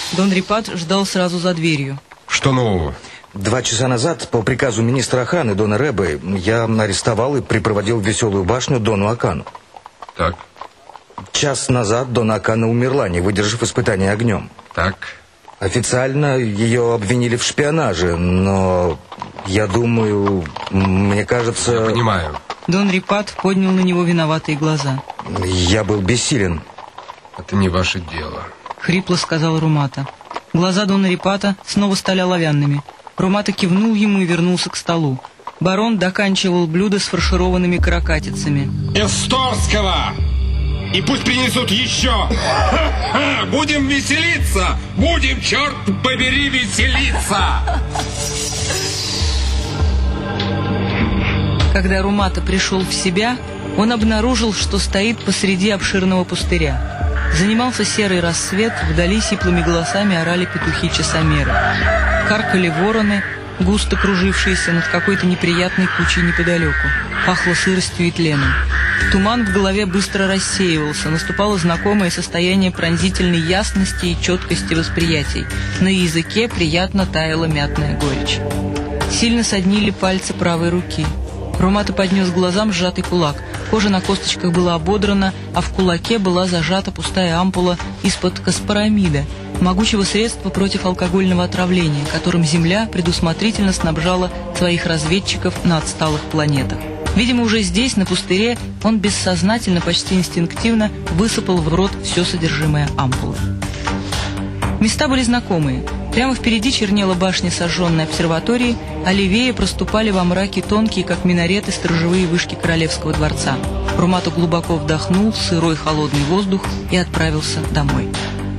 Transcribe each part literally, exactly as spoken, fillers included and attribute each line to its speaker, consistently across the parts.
Speaker 1: Дон Рипат ждал сразу за дверью.
Speaker 2: Что нового?
Speaker 3: Два часа назад, по приказу министра охраны Дона Ребе, я арестовал и припроводил в Веселую башню Дону Акану.
Speaker 2: Так.
Speaker 3: Час назад Дона Акана умерла, не выдержав испытания огнем.
Speaker 2: Так.
Speaker 3: Официально ее обвинили в шпионаже, но я думаю, мне кажется...
Speaker 2: Я понимаю.
Speaker 1: Дон Рипат поднял на него виноватые глаза.
Speaker 3: Я был бессилен.
Speaker 2: Это не ваше дело.
Speaker 1: Хрипло сказал Румата. Глаза Дона Рипата снова стали оловянными. Румата кивнул ему и вернулся к столу. Барон доканчивал блюдо с фаршированными каракатицами.
Speaker 4: Эсторского! И пусть принесут еще! Будем веселиться! Будем, черт побери, веселиться!
Speaker 1: Когда Румата пришел в себя, он обнаружил, что стоит посреди обширного пустыря. Занимался серый рассвет, вдали сиплыми голосами орали петухи-часомеры. Каркали вороны, густо кружившиеся над какой-то неприятной кучей неподалеку. Пахло сыростью и тленом. Туман в голове быстро рассеивался, наступало знакомое состояние пронзительной ясности и четкости восприятий. На языке приятно таяла мятная горечь. Сильно соднили пальцы правой руки. Румата поднес к глазам сжатый кулак. Кожа на косточках была ободрана, а в кулаке была зажата пустая ампула из-под каспарамида, могучего средства против алкогольного отравления, которым Земля предусмотрительно снабжала своих разведчиков на отсталых планетах. Видимо, уже здесь, на пустыре, он бессознательно, почти инстинктивно высыпал в рот все содержимое ампулы. Места были знакомые. Прямо впереди чернела башня сожженной обсерватории, а левее проступали во мраке тонкие, как минареты, сторожевые вышки Королевского дворца. Румата глубоко вдохнул сырой холодный воздух и отправился домой.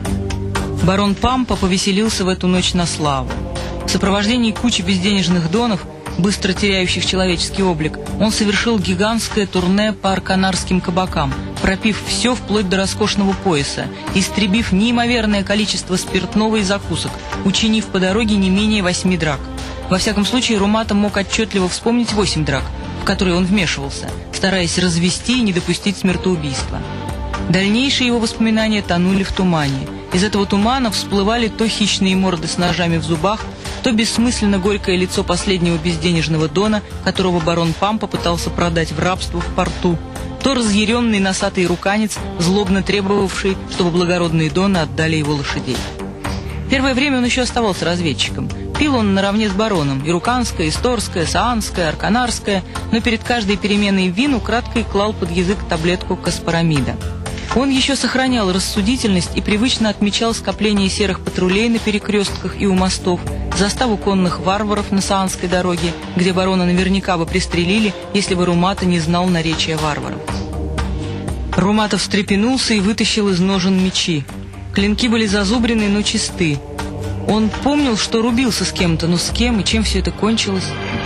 Speaker 1: Барон Пампа повеселился в эту ночь на славу. В сопровождении кучи безденежных донов, быстро теряющих человеческий облик, он совершил гигантское турне по арканарским кабакам, пропив все вплоть до роскошного пояса, истребив неимоверное количество спиртного и закусок, учинив по дороге не менее восьми драк. Во всяком случае, Румата мог отчетливо вспомнить восемь драк, в которые он вмешивался, стараясь развести и не допустить смертоубийства. Дальнейшие его воспоминания тонули в тумане. Из этого тумана всплывали то хищные морды с ножами в зубах, то бессмысленно горькое лицо последнего безденежного дона, которого барон Пампа пытался продать в рабство в порту, то разъяренный носатый руканец, злобно требовавший, чтобы благородные доны отдали его лошадей. Первое время он еще оставался разведчиком. Пил он наравне с бароном, и руканское, и сторское, саанское, арканарское, но перед каждой переменой вин украдкой клал под язык таблетку каспарамида. Он еще сохранял рассудительность и привычно отмечал скопление серых патрулей на перекрестках и у мостов, заставу конных варваров на Саанской дороге, где барона наверняка бы пристрелили, если бы Румата не знал наречия варваров. Румата встрепенулся и вытащил из ножен мечи. Клинки были зазубрены, но чисты. Он помнил, что рубился с кем-то, но с кем и чем все это кончилось.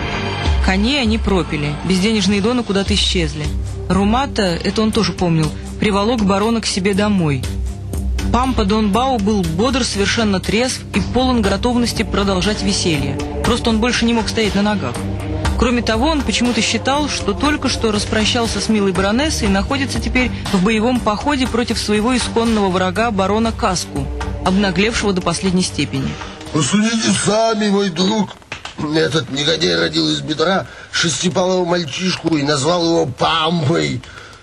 Speaker 1: Коней они пропили, безденежные доны куда-то исчезли. Румата, это он тоже помнил, приволок барона к себе домой. Пампа Дон Бау был бодр, совершенно трезв и полон готовности продолжать веселье. Просто он больше не мог стоять на ногах. Кроме того, он почему-то считал, что только что распрощался с милой баронессой и находится теперь в боевом походе против своего исконного врага барона Каску, обнаглевшего до последней степени.
Speaker 5: Посудите сами, мой друг. Этот негодяй родил из бедра шестипалого мальчишку и назвал его Пампой.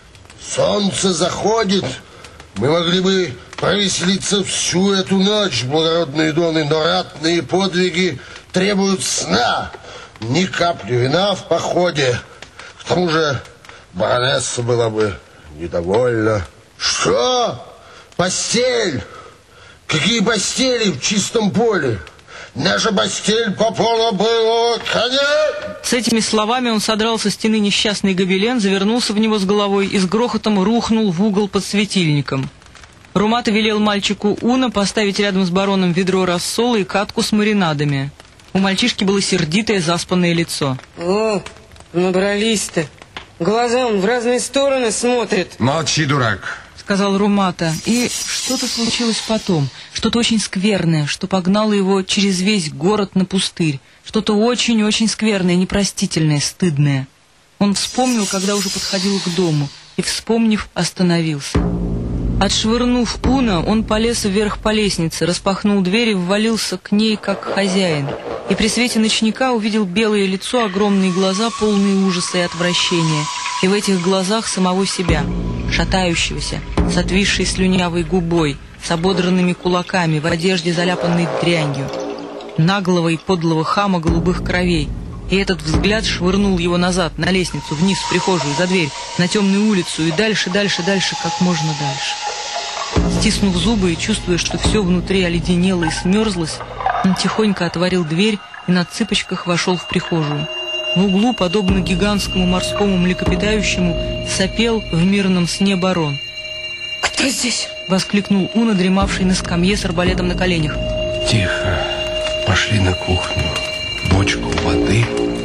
Speaker 5: Солнце заходит. Мы могли бы повеселиться всю эту ночь, благородные доны, но ратные подвиги требуют сна. Ни капли вина в походе. К тому же баронесса была бы недовольна. Что? Постель? Какие постели в чистом поле? Наша постель по полу была коня.
Speaker 1: С этими словами он содрал со стены несчастный гобелен, завернулся в него с головой и с грохотом рухнул в угол под светильником. Румата велел мальчику Уна поставить рядом с бароном ведро рассола и катку с маринадами. У мальчишки было сердитое заспанное лицо.
Speaker 6: О, набрались-то. Глаза он в разные стороны смотрит.
Speaker 2: Молчи, дурак,
Speaker 1: сказал Румата. И что-то случилось потом. Что-то очень скверное, что погнало его через весь город на пустырь. Что-то очень-очень скверное, непростительное, стыдное. Он вспомнил, когда уже подходил к дому, и, вспомнив, остановился. Отшвырнув Уна, он полез вверх по лестнице, распахнул дверь и ввалился к ней, как хозяин. И при свете ночника увидел белое лицо, огромные глаза, полные ужаса и отвращения. И в этих глазах самого себя, шатающегося, с отвисшей слюнявой губой, с ободранными кулаками, в одежде, заляпанной дрянью, наглого и подлого хама голубых кровей. И этот взгляд швырнул его назад, на лестницу, вниз, в прихожую, за дверь, на темную улицу и дальше, дальше, дальше, как можно дальше. Стиснув зубы и чувствуя, что все внутри оледенело и смерзлось, он тихонько отворил дверь и на цыпочках вошел в прихожую. В углу, подобно гигантскому морскому млекопитающему, сопел в мирном сне барон.
Speaker 6: «Кто здесь?»
Speaker 1: — воскликнул Уна, дремавший на скамье с арбалетом на коленях.
Speaker 4: Тихо. Пошли на кухню. Бочку воды,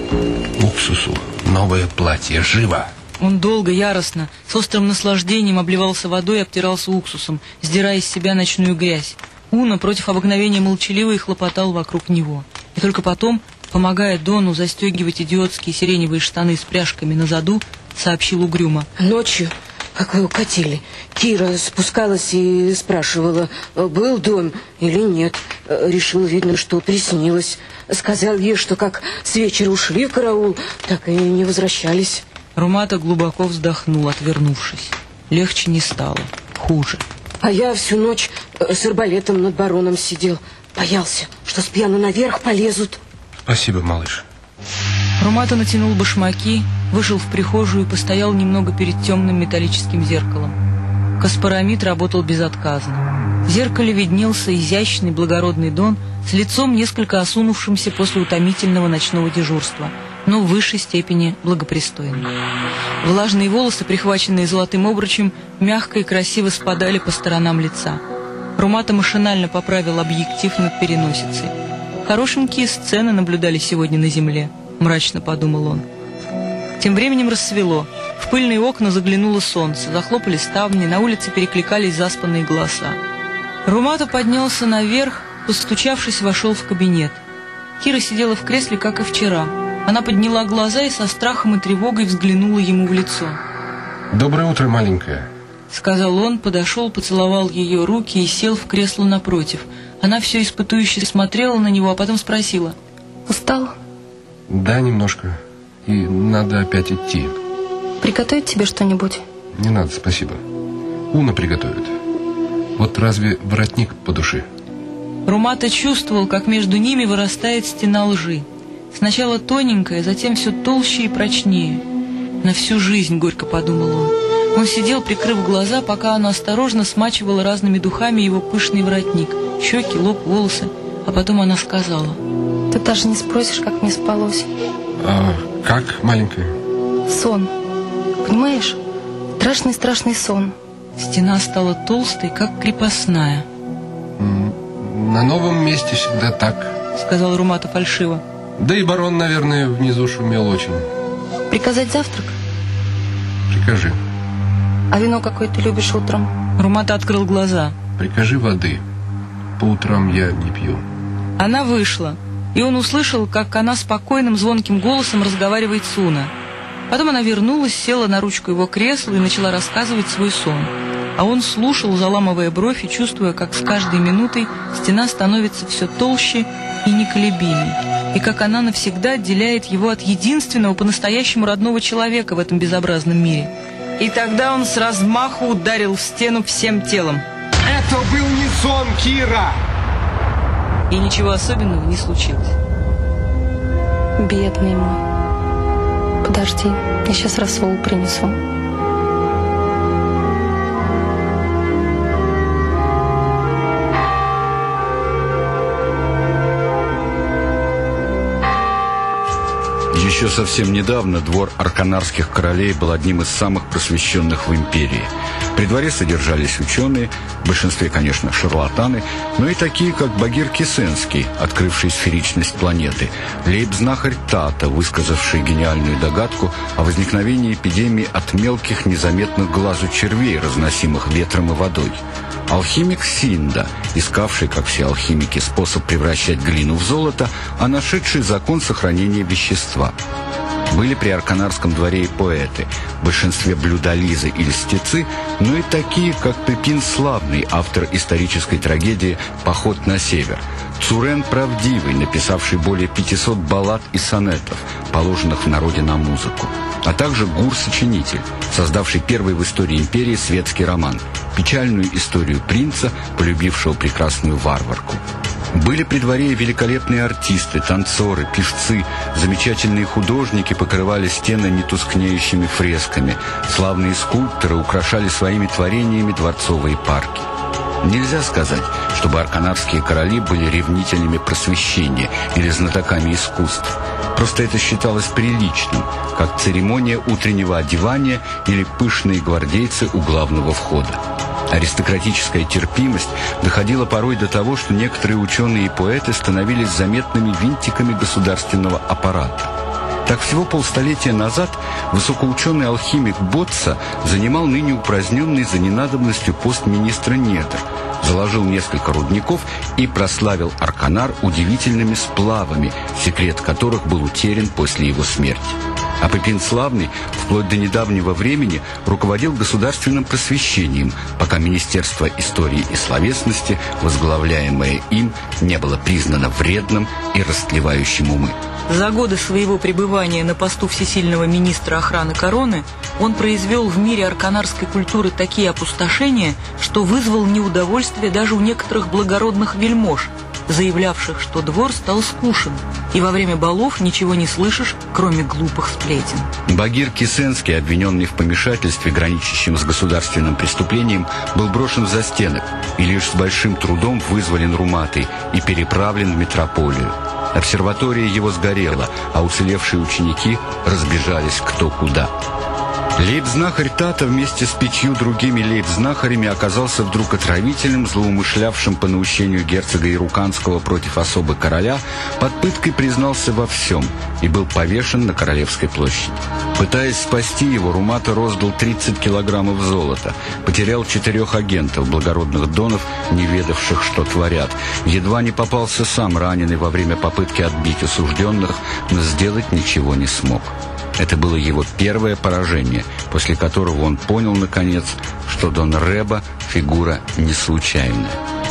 Speaker 4: уксусу, новое платье. Живо!
Speaker 1: Он долго, яростно, с острым наслаждением обливался водой и обтирался уксусом, сдирая из себя ночную грязь. Уна против обыкновения молчаливо и хлопотал вокруг него. И только потом, помогая Дону застегивать идиотские сиреневые штаны с пряжками на заду, сообщил угрюмо.
Speaker 6: Ночью, как вы укатили, Кира спускалась и спрашивала, был дом или нет. Решила, видно, что приснилось. Сказал ей, что как с вечера ушли в караул, так и не возвращались.
Speaker 1: Румата глубоко вздохнул, отвернувшись. Легче не стало, хуже.
Speaker 6: А я всю ночь с арбалетом над бароном сидел. Боялся, что с пьяну наверх полезут.
Speaker 4: Спасибо, малыш.
Speaker 1: Румата натянул башмаки, вышел в прихожую и постоял немного перед темным металлическим зеркалом. Каспарамид работал безотказно. В зеркале виднелся изящный благородный Дон с лицом, несколько осунувшимся после утомительного ночного дежурства, но в высшей степени благопристойным. Влажные волосы, прихваченные золотым обручем, мягко и красиво спадали по сторонам лица. Румата машинально поправил объектив над переносицей. «Хорошенькие сцены наблюдали сегодня на земле», — мрачно подумал он. Тем временем рассвело. В пыльные окна заглянуло солнце, захлопали ставни, на улице перекликались заспанные голоса. Румата поднялся наверх, постучавшись, вошел в кабинет. Кира сидела в кресле, как и вчера. Она подняла глаза и со страхом и тревогой взглянула ему в лицо.
Speaker 4: Доброе утро, маленькая.
Speaker 1: — сказал он, подошел, поцеловал ее руки и сел в кресло напротив. Она все испытующе смотрела на него, а потом спросила. «Устал?»
Speaker 4: Да, немножко. И надо опять идти.
Speaker 7: Приготовить тебе что-нибудь?
Speaker 4: Не надо, спасибо. Уна приготовит. Вот разве воротник по душе?
Speaker 1: Румата чувствовал, как между ними вырастает стена лжи. Сначала тоненькая, затем все толще и прочнее. На всю жизнь, горько подумал он. Он сидел, прикрыв глаза, пока она осторожно смачивала разными духами его пышный воротник, щеки, лоб, волосы. А потом она сказала.
Speaker 7: Ты даже не спросишь, как мне спалось.
Speaker 4: А как, маленькая?
Speaker 7: Сон. Понимаешь? Страшный-страшный сон.
Speaker 1: Стена стала толстой, как крепостная.
Speaker 4: На новом месте всегда так,
Speaker 1: сказал Румата фальшиво.
Speaker 4: Да и барон, наверное, внизу шумел очень.
Speaker 7: Приказать завтрак?
Speaker 4: Прикажи.
Speaker 7: А вино какое ты любишь утром?
Speaker 1: Румата открыл глаза.
Speaker 4: Прикажи воды. По утрам я не пью.
Speaker 1: Она вышла, и он услышал, как она спокойным звонким голосом разговаривает с Уна. Потом она вернулась, села на ручку его кресла и начала рассказывать свой сон. А он слушал, заламывая бровь и чувствуя, как с каждой минутой стена становится все толще и неколебимей, и как она навсегда отделяет его от единственного по-настоящему родного человека в этом безобразном мире. И тогда он с размаху ударил в стену всем телом.
Speaker 4: Это был не сон, Кира!
Speaker 1: И ничего особенного не случилось.
Speaker 7: Бедный мой. Подожди, я сейчас рассол принесу.
Speaker 8: Еще совсем недавно двор арканарских королей был одним из самых просвещенных в империи. При дворе содержались ученые, в большинстве, конечно, шарлатаны, но и такие, как Багир Кесенский, открывший сферичность планеты, лейб-знахарь Тата, высказавший гениальную догадку о возникновении эпидемии от мелких, незаметных глазу червей, разносимых ветром и водой, алхимик Синда, искавший, как все алхимики, способ превращать глину в золото, а нашедший закон сохранения вещества. Были при Арканарском дворе и поэты, в большинстве блюдолизы и льстецы, но и такие, как Пипин Славный, автор исторической трагедии «Поход на север», Цурен Правдивый, написавший более пятисот баллад и сонетов, положенных в народе на музыку, а также Гур-сочинитель, создавший первый в истории империи светский роман, печальную историю принца, полюбившего прекрасную варварку. Были при дворе великолепные артисты, танцоры, певцы, замечательные художники покрывали стены нетускнеющими фресками, славные скульпторы украшали своими творениями дворцовые парки. Нельзя сказать, чтобы арканарские короли были ревнителями просвещения или знатоками искусств. Просто это считалось приличным, как церемония утреннего одевания или пышные гвардейцы у главного входа. Аристократическая терпимость доходила порой до того, что некоторые ученые и поэты становились заметными винтиками государственного аппарата. Так всего полстолетия назад высокоученый алхимик Ботца занимал ныне упраздненный за ненадобностью пост министра недр, заложил несколько рудников и прославил Арканар удивительными сплавами, секрет которых был утерян после его смерти. А Пипин Славный вплоть до недавнего времени руководил государственным просвещением, пока Министерство истории и словесности, возглавляемое им, не было признано вредным и растлевающим умы.
Speaker 1: За годы своего пребывания на посту всесильного министра охраны короны он произвел в мире арканарской культуры такие опустошения, что вызвал неудовольствие даже у некоторых благородных вельмож, заявлявших, что двор стал скучен, и во время балов ничего не слышишь, кроме глупых сплетен.
Speaker 8: Багир Кисенский, обвиненный в помешательстве, граничащем с государственным преступлением, был брошен в застенок и лишь с большим трудом вызволен Руматой и переправлен в метрополию. Обсерватория его сгорела, а уцелевшие ученики разбежались кто куда. Лейб-знахарь Тата вместе с пятью другими лейб-знахарями оказался вдруг отравителем, злоумышлявшим по наущению герцога Ируканского против особы короля, под пыткой признался во всем и был повешен на Королевской площади. Пытаясь спасти его, Румата роздал тридцать килограммов золота, потерял четырех агентов, благородных донов, не ведавших, что творят. Едва не попался сам, раненый во время попытки отбить осужденных, но сделать ничего не смог. Это было его первое поражение, после которого он понял, наконец, что Дон Реба – фигура не случайная.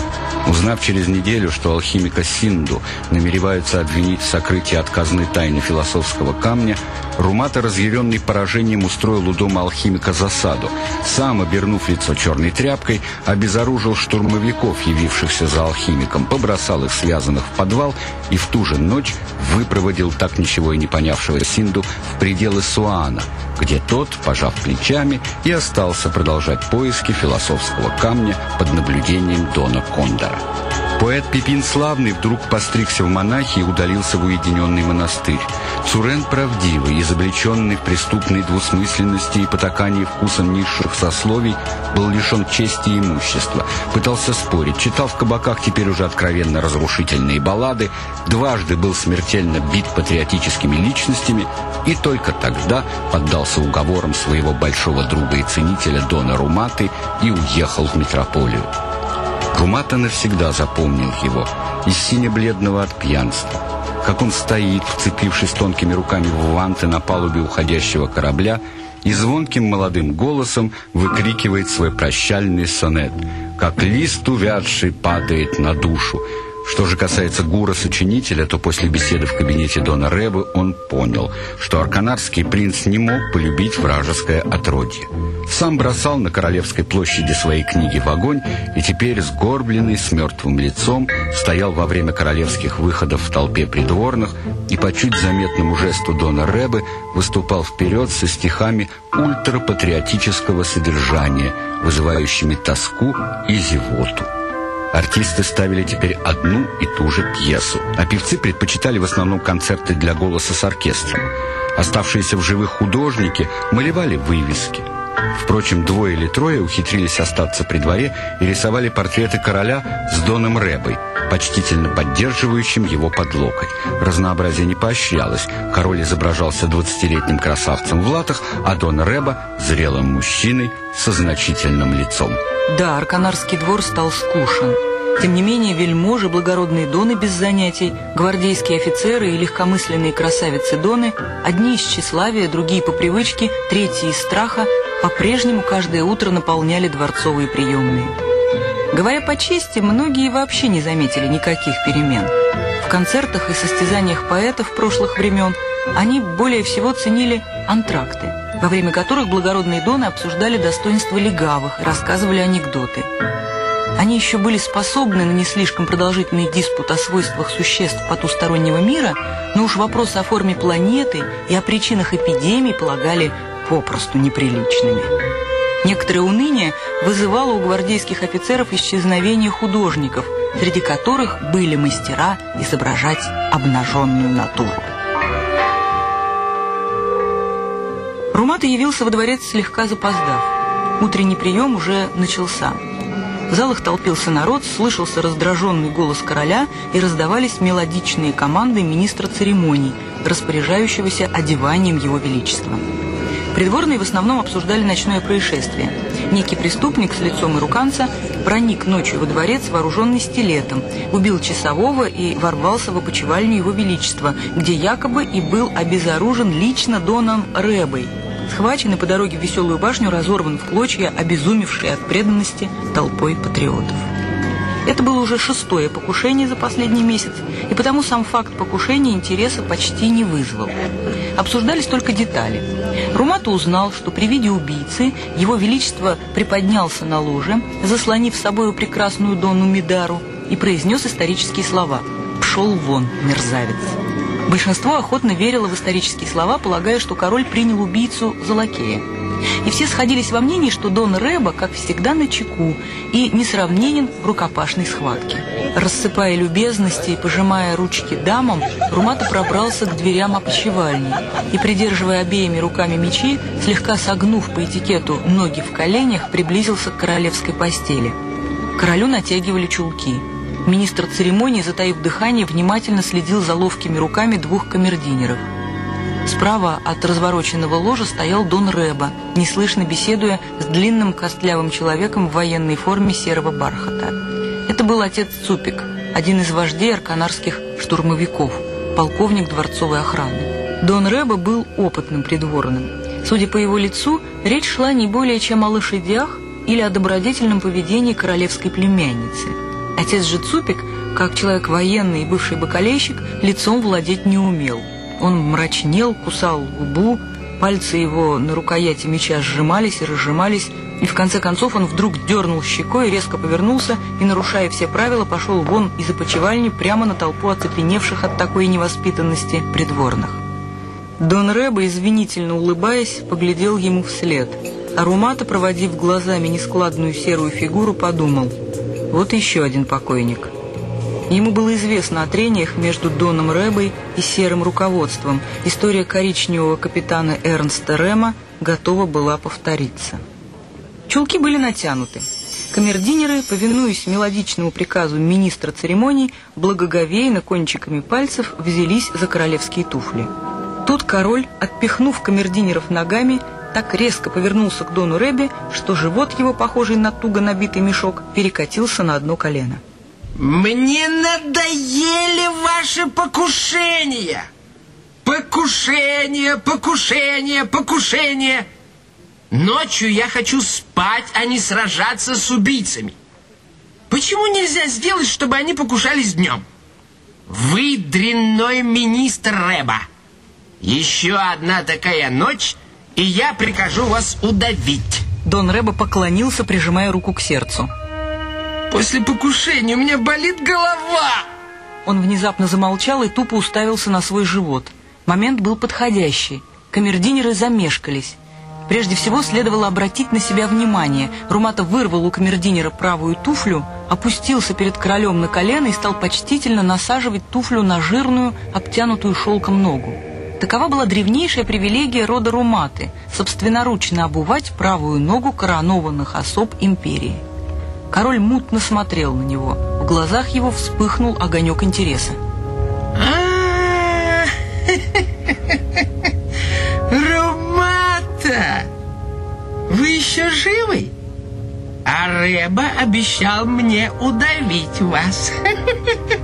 Speaker 8: Узнав через неделю, что алхимика Синду намереваются обвинить в сокрытии от казны тайны философского камня, Румата, разъяренный поражением, устроил у дома алхимика засаду. Сам, обернув лицо черной тряпкой, обезоружил штурмовиков, явившихся за алхимиком, побросал их связанных в подвал и в ту же ночь выпроводил так ничего и не понявшего Синду в пределы Суана, где тот, пожав плечами, и остался продолжать поиски философского камня под наблюдением Дона Кондора. Поэт Пипин Славный вдруг постригся в монахи и удалился в уединенный монастырь. Цурен Правдивый, изобличенный в преступной двусмысленности и потакании вкусом низших сословий, был лишен чести и имущества, пытался спорить, читал в кабаках теперь уже откровенно разрушительные баллады, дважды был смертельно бит патриотическими личностями и только тогда поддался уговорам своего большого друга и ценителя Дона Руматы и уехал в метрополию. Румата навсегда запомнил его, из сине-бледного от пьянства, как он стоит, вцепившись тонкими руками в ванты на палубе уходящего корабля, и звонким молодым голосом выкрикивает свой прощальный сонет, как лист увядший падает на душу. Что же касается Гура-сочинителя, то после беседы в кабинете Дона Ребы он понял, что арканарский принц не мог полюбить вражеское отродье. Сам бросал на Королевской площади свои книги в огонь и теперь, сгорбленный, с мертвым лицом, стоял во время королевских выходов в толпе придворных и по чуть заметному жесту Дона Ребы выступал вперед со стихами ультрапатриотического содержания, вызывающими тоску и зевоту. Артисты ставили теперь одну и ту же пьесу, а певцы предпочитали в основном концерты для голоса с оркестром. Оставшиеся в живых художники малевали вывески. Впрочем, двое или трое ухитрились остаться при дворе и рисовали портреты короля с Доном Ребой, почтительно поддерживающим его под локоть. Разнообразие не поощрялось. Король изображался двадцатилетним красавцем в латах, а Дон Реба – зрелым мужчиной со значительным лицом.
Speaker 1: Да, арканарский двор стал скучен. Тем не менее, вельможи, благородные доны без занятий, гвардейские офицеры и легкомысленные красавицы доны, одни из тщеславия, другие по привычке, третьи из страха, по-прежнему каждое утро наполняли дворцовые приемные. Говоря по чести, многие вообще не заметили никаких перемен. В концертах и состязаниях поэтов прошлых времен они более всего ценили антракты, во время которых благородные доны обсуждали достоинства легавых и рассказывали анекдоты. Они еще были способны на не слишком продолжительный диспут о свойствах существ потустороннего мира, но уж вопросы о форме планеты и о причинах эпидемий полагали попросту неприличными. Некоторое уныние вызывало у гвардейских офицеров исчезновение художников, среди которых были мастера изображать обнаженную натуру. Румата явился во дворец слегка запоздав. Утренний прием уже начался. В залах толпился народ, слышался раздраженный голос короля и раздавались мелодичные команды министра церемоний, распоряжающегося одеванием его величества. Придворные в основном обсуждали ночное происшествие. Некий преступник с лицом ируканца проник ночью во дворец, вооруженный стилетом, убил часового и ворвался в опочивальню его величества, где якобы и был обезоружен лично доном Рэбой, схвачен и по дороге в Веселую башню разорван в клочья, обезумевший от преданности толпой патриотов. Это было уже шестое покушение за последний месяц, и потому сам факт покушения интереса почти не вызвал. Обсуждались только детали. Румата узнал, что при виде убийцы его величество приподнялся на ложе, заслонив собою прекрасную Донну Мидару, и произнес исторические слова: «Пшел вон, мерзавец». Большинство охотно верило в исторические слова, полагая, что король принял убийцу за лакея. И все сходились во мнении, что Дон Рэба, как всегда, начеку и несравненен в рукопашной схватке. Рассыпая любезности и пожимая ручки дамам, Румата пробрался к дверям опочивальни и, придерживая обеими руками мечи, слегка согнув по этикету ноги в коленях, приблизился к королевской постели. Королю натягивали чулки. Министр церемонии, затаив дыхание, внимательно следил за ловкими руками двух камердинеров. Справа от развороченного ложа стоял Дон Рэба, неслышно беседуя с длинным костлявым человеком в военной форме серого бархата. Это был отец Цупик, один из вождей арканарских штурмовиков, полковник дворцовой охраны. Дон Рэба был опытным придворным. Судя по его лицу, речь шла не более чем о лошадях или о добродетельном поведении королевской племянницы. Отец же Цупик, как человек военный и бывший бакалейщик, лицом владеть не умел. Он мрачнел, кусал губу, пальцы его на рукояти меча сжимались и разжимались, и в конце концов он вдруг дернул щекой, резко повернулся и, нарушая все правила, пошел вон из опочивальни прямо на толпу оцепеневших от такой невоспитанности придворных. Дон Рэба, извинительно улыбаясь, поглядел ему вслед, а Румата, проводив глазами нескладную серую фигуру, подумал: вот еще один покойник. Ему было известно о трениях между Доном Рэбой и серым руководством. История коричневого капитана Эрнста Рема готова была повториться. Чулки были натянуты. Камердинеры, повинуясь мелодичному приказу министра церемоний, благоговейно кончиками пальцев взялись за королевские туфли. Тут король, отпихнув камердинеров ногами, так резко повернулся к Дону Рэбе, что живот его, похожий на туго набитый мешок, перекатился на одно колено.
Speaker 9: Мне надоели ваши покушения. Покушения, покушения, покушения. Ночью я хочу спать, а не сражаться с убийцами. Почему нельзя сделать, чтобы они покушались днем? Вы дрянной министр Рэба. Еще одна такая ночь, и я прикажу вас удавить.
Speaker 1: Дон Рэба поклонился, прижимая руку к сердцу.
Speaker 9: После покушения у меня болит голова.
Speaker 1: Он внезапно замолчал и тупо уставился на свой живот. Момент был подходящий. Камердинеры замешкались. Прежде всего следовало обратить на себя внимание. Румата вырвал у камердинера правую туфлю, опустился перед королем на колено и стал почтительно насаживать туфлю на жирную, обтянутую шелком ногу. Такова была древнейшая привилегия рода Руматы – собственноручно обувать правую ногу коронованных особ империи. Король мутно смотрел на него. В глазах его вспыхнул огонек интереса.
Speaker 9: Румата! Вы еще живы? А Рэба обещал мне удавить вас.